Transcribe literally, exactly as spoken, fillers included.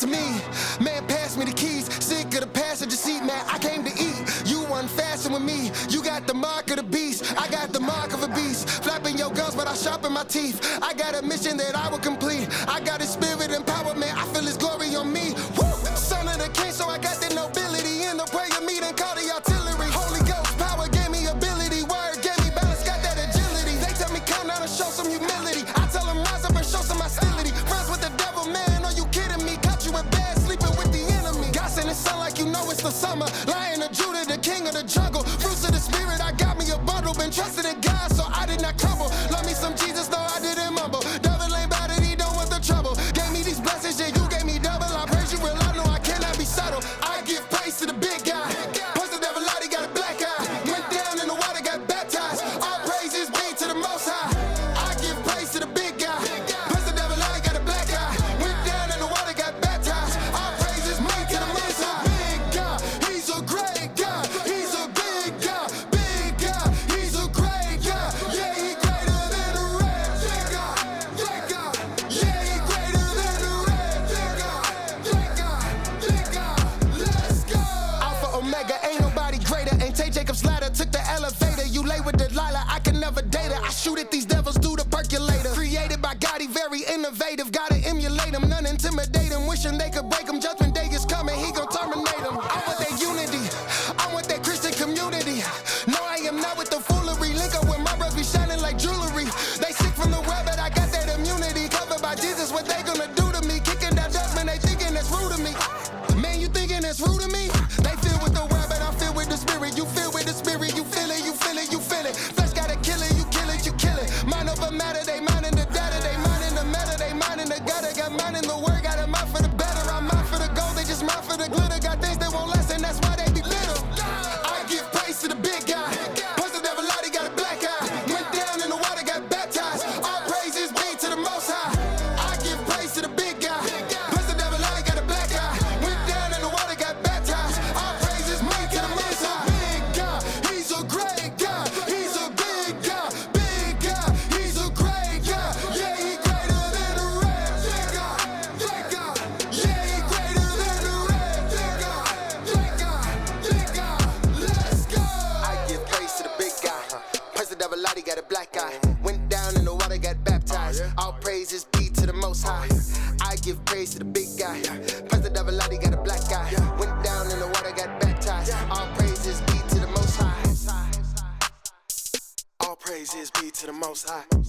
to me. Man, pass me the keys. Sick of the passenger seat, man, I came to eat. You wasn't fasting with me. You got the mark of the beast. I got the mark of a beast. Flapping your gums, but I sharpen my teeth. I got a mission that I will complete. I got his spirit and power, man, I feel his glory on me. Woo! Son of the king, so I got the nobility. In the prayer meeting, call the artillery. Holy Ghost power gave me ability. Word gave me balance, got that agility. They tell me come down and show some humility. I tell them rise up and show some hostility. Friends with the devil, man, are you kidding me? Caught you in bed, sleeping with the enemy. God sent his son like you know it's the summer. Lion of Judah, the king of the jungle. Fruits of the spirit, I got me a bundle. Been trusted in God, so I did not crumble. Love me some Jesus, though I didn't mumble. Devil ain't bad and he don't want the trouble. Gave me these blessings, yeah, you gave me double. I praise you real, I know I cannot be subtle. I give praise to the big guy. Plus the devil out, he got a black eye. Went down in the water, got baptized. All praises be to the Most High. I give praise to the big guy. Plus the devil out, he got a black eye. Went down in the water, got baptized. All praises be to the Most High. Big God, he's a great God. He's a big God, big God. He's a great God. Yeah, he greater than the rest. Yeah, God, yeah, God. Yeah, he greater than the rest. Yeah, God, yeah, God, yeah, God. Let's go. Alpha Omega, ain't nobody greater. Ain't Tay Jacob's ladder, took the elevator. You lay with Delilah, I can never date her. I shoot at these devils through the percolator. Created by God, he very innovative. Gotta emulate him, none intimidate him. Wishing they could break him. Judgment day is coming, he gon' terminate him. I want that unity, I want that Christian community. No, I am not with the foolery. Link up with my brothers, be shining like jewelry. They sick from the web, but I got that immunity. Covered by Jesus, what they gonna do to me? Kicking that dust, man, they thinking that's rude to me. Man, you thinking that's rude to me? They feel with the web, but I feel with the spirit. You feel with the spirit, you feel it, you feel it, you feel it. Flesh gotta kill it, you kill it, you kill it. Mind over matter, they mind in the data, they mind in the meta, they mind in the gutter. Got mind in the word, got a mind for the better. I'm mind for the gold, they just mind for the glitter. Got things that won't last, and that's why they be bitter. I give praise to the big guy. Plus the devil out, he got a black eye. Went down in the water, got baptized. All praises be to the Most High. I give praise to the big guy. Plus the devil out, he got a black eye. Went down in the water, got baptized. All praises be to the Most High. Big God, he's a great God. He's a big God, big God. He's a great God. Yeah, he greater than the rest. Yeah, God, yeah, God. Yeah, he greater than the rest. Yeah, God, yeah, God, yeah, God. Let's go. I give praise to the big guy. Plus the devil out, he got a black eye. Went down in the water, got baptized. All praises be to the Most High. I give praise to the big guy. Plus the devil out, he got a black eye. Went down in the water, got baptized. All praises be to the Most High. All praises be to the Most High.